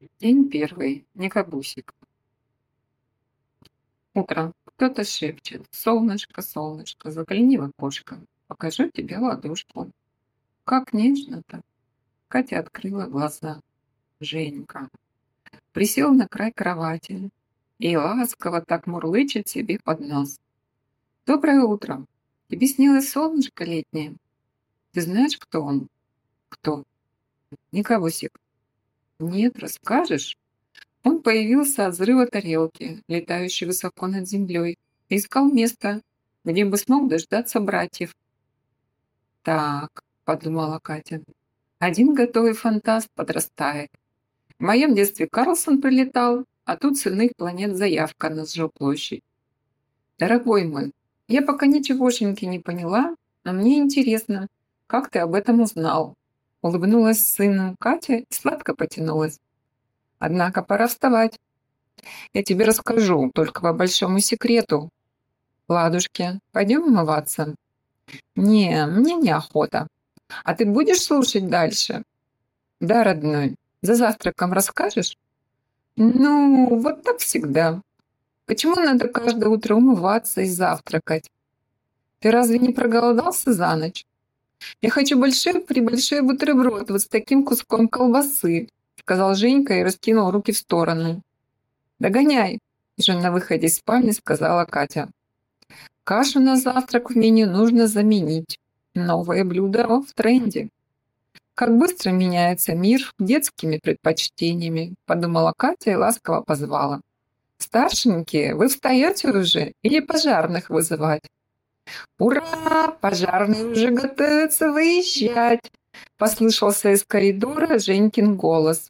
День первый. Никобусик. Утром кто-то шепчет: «Солнышко, солнышко, загляни в окошко, покажу тебе ладошку». Как нежно-то! Катя открыла глаза. Женька присел на край кровати и ласково так мурлычет себе под нос. «Доброе утро! Тебе снилось солнышко летнее? Ты знаешь, кто он?» «Кто?» «Никобусик». «Нет, расскажешь?» Он появился от взрыва тарелки, летающей высоко над землей, и искал место, где бы смог дождаться братьев. «Так», — подумала Катя, — «один готовый фантаст подрастает. В моем детстве Карлсон прилетал, а тут с иных планет заявка на жилплощадь. Дорогой мой, я пока ничегошеньки не поняла, но мне интересно, как ты об этом узнал?» Улыбнулась сыну Катя и сладко потянулась. «Однако пора вставать. Я тебе расскажу, только по большому секрету. Ладушки, пойдем умываться?» «Не, мне неохота. А ты будешь слушать дальше?» «Да, родной. За завтраком расскажешь?» «Ну, вот так всегда. Почему надо каждое утро умываться и завтракать? Ты разве не проголодался за ночь? Я хочу большой-пребольшой бутерброд вот с таким куском колбасы», сказал Женька и раскинул руки в стороны. «Догоняй», уже на выходе из спальни сказала Катя. «Кашу на завтрак в меню нужно заменить. Новое блюдо в тренде». «Как быстро меняется мир детскими предпочтениями», подумала Катя и ласково позвала. «Старшенькие, вы встаете уже или пожарных вызывать?» «Ура! Пожарные уже готовятся выезжать!» Послышался из коридора Женькин голос.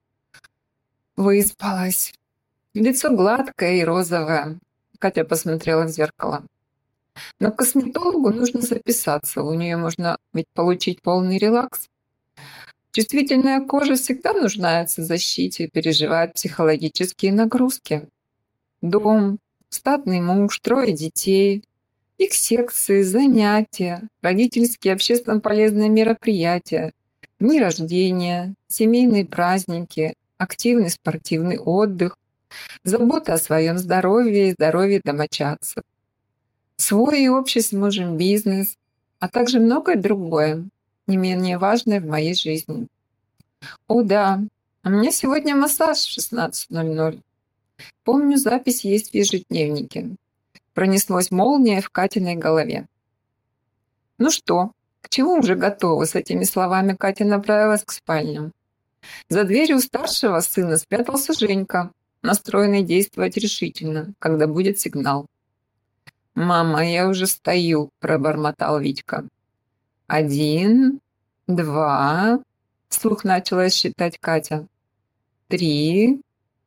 Выспалась. Лицо гладкое и розовое. Катя посмотрела в зеркало. Но к косметологу нужно записаться. У нее можно ведь получить полный релакс. Чувствительная кожа всегда нуждается в защите и переживает психологические нагрузки. Дом, статный муж, 3 детей, их секции, занятия, родительские общественно полезные мероприятия, дни рождения, семейные праздники, активный спортивный отдых, забота о своем здоровье и здоровье домочадцев, свой и общий с мужем бизнес, а также многое другое, не менее важное в моей жизни. О да, у меня сегодня массаж в 16:00. Помню, запись есть в ежедневнике. Пронеслось молния в Катиной голове. Ну что, к чему уже готова? С этими словами Катя направилась к спальне. За дверью старшего сына спрятался Женька, настроенный действовать решительно, когда будет сигнал. «Мама, я уже стою», – пробормотал Витька. «1, 2», – вслух начала считать Катя. «3,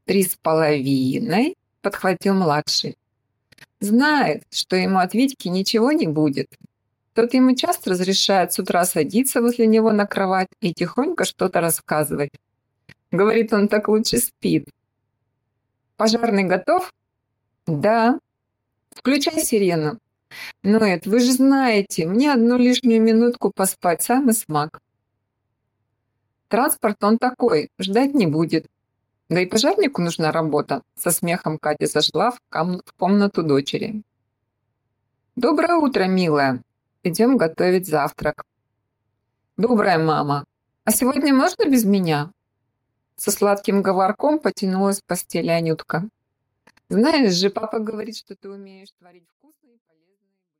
3,5», – подхватил младший. Знает, что ему от Витьки ничего не будет. Тот ему часто разрешает с утра садиться возле него на кровать и тихонько что-то рассказывать. Говорит, он так лучше спит. «Пожарный готов?» «Да». «Включай сирену». «Ну, это вы же знаете, мне одну лишнюю минутку поспать, самый смак». Транспорт он такой, ждать не будет. Да и пожарнику нужна работа. Со смехом Катя зашла в комнату дочери. «Доброе утро, милая. Идем готовить завтрак». «Доброе, мама. А сегодня можно без меня?» Со сладким говорком потянулась в постели Анютка. «Знаешь же, папа говорит, что ты умеешь творить вкусные и полезные